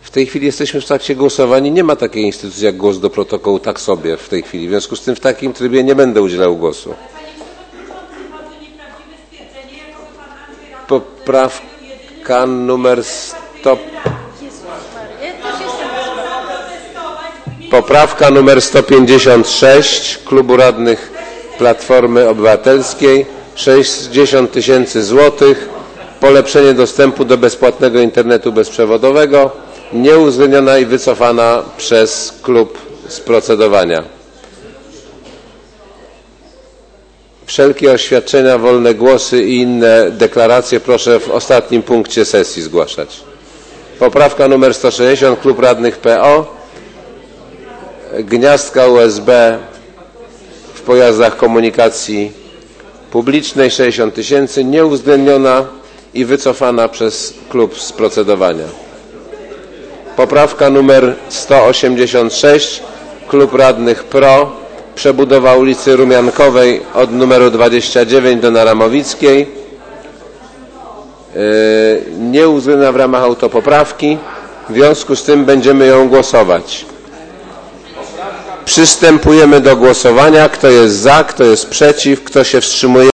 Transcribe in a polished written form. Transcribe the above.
W tej chwili jesteśmy w trakcie głosowań i nie ma takiej instytucji jak głos do protokołu tak sobie w tej chwili. W związku z tym w takim trybie nie będę udzielał głosu. Poprawka numer 156 Klubu Radnych Platformy Obywatelskiej. 60 000 złotych. Polepszenie dostępu do bezpłatnego internetu bezprzewodowego. Nieuwzględniona i wycofana przez klub z procedowania. Wszelkie oświadczenia, wolne głosy i inne deklaracje proszę w ostatnim punkcie sesji zgłaszać. Poprawka numer 160, Klub Radnych PO. Gniazdka USB w pojazdach komunikacji publicznej 60 000, nieuwzględniona i wycofana przez klub z procedowania. Poprawka numer 186, Klub Radnych PRO, przebudowa ulicy Rumiankowej od numeru 29 do Naramowickiej. Nieuwzględniona w ramach autopoprawki. W związku z tym będziemy ją głosować. Przystępujemy do głosowania. Kto jest za, kto jest przeciw, kto się wstrzymuje?